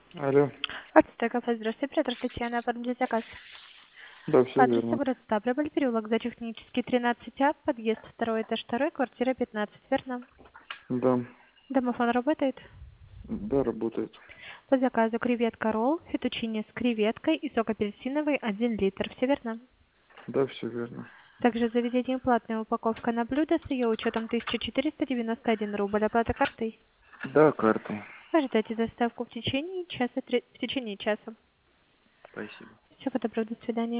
Алло. Артистая кафе, здравствуйте, оператор Татьяна, оформите заказ. Да, По все адресу верно. город Ставрополь, переулок Зоотехнический, 13А, подъезд 2 этаж 2, квартира 15, верно? Да. Домофон работает? Да, работает. По заказу креветка ролл, фетучини с креветкой и сок апельсиновый 1 литр, все верно? Да, все верно. Также заведение платная упаковка на блюдо с ее учетом 1491 рубль, оплата картой. Да, картой. Ожидайте доставку в течение часа. Спасибо. Всего доброго, до свидания.